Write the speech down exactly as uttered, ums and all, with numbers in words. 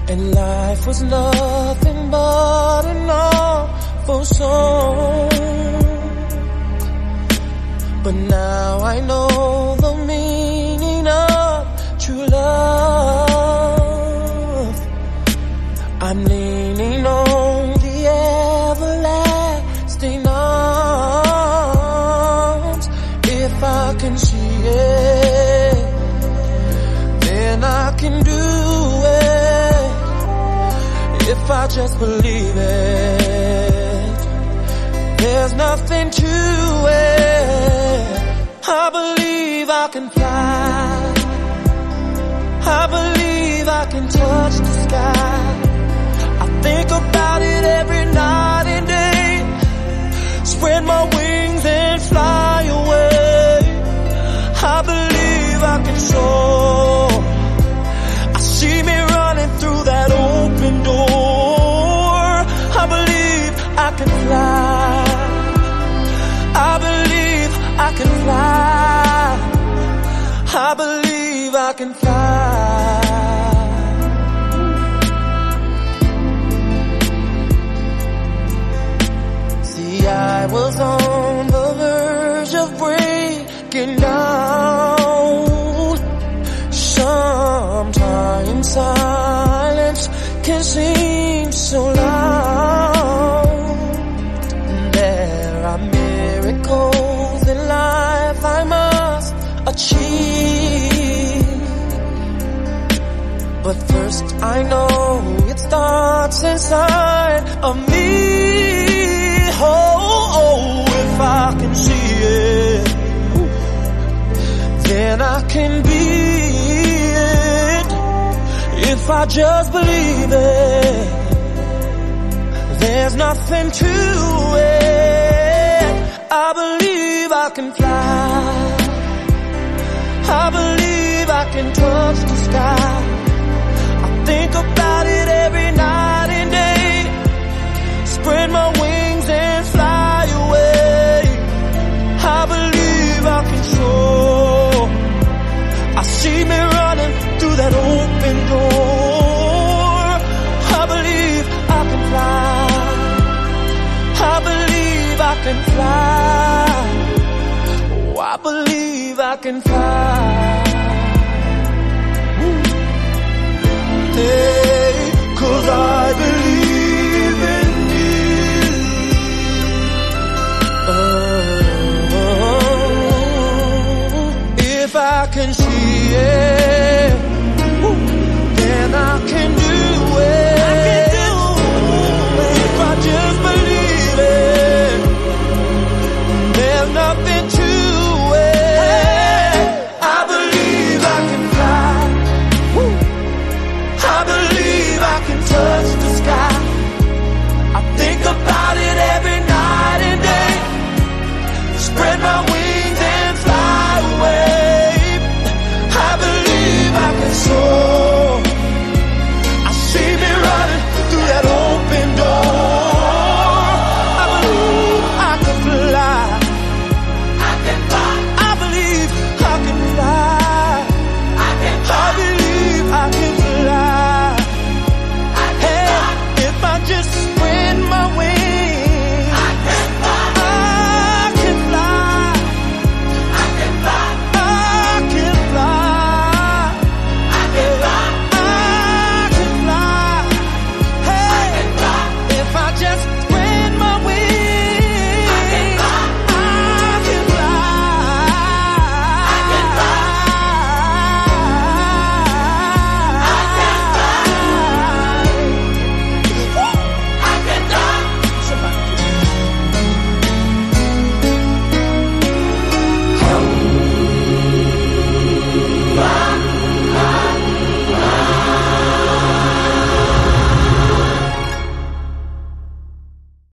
and life was nothing but an awful song. But now I know the meaning of true love. I'm leaning on the everlasting arms. If I can see it, then I can do it. If I just believe it, there's nothing to it. I believe I can fly. I believe I can touch the sky. I think about it every night and day. Spread my wings and fly away. I believe I can soar. I see me running through that open door. I believe I can fly. I believe I can fly. I believe I can fly. See, I was on the verge of breaking down. Sometimes silence can seem so loud. There are miracles in life I must achieve. But first I know it starts inside of me. Oh, oh, if I can see it, then I can be it. If I just believe it, there's nothing to it. I believe I can fly. I believe I can touch the sky. I think about it every night and day. Spread my wings and fly away. I believe I can soar. I see me running through that open door. I believe I can fly. I believe I can fly. Oh, I believe I can fly. Hey, 'cause I believe in you. Oh, if I can see it, then I can do it. I can do it. If I just believe it, there's nothing to it. I believe I can fly. I believe I can touch the sky. I think about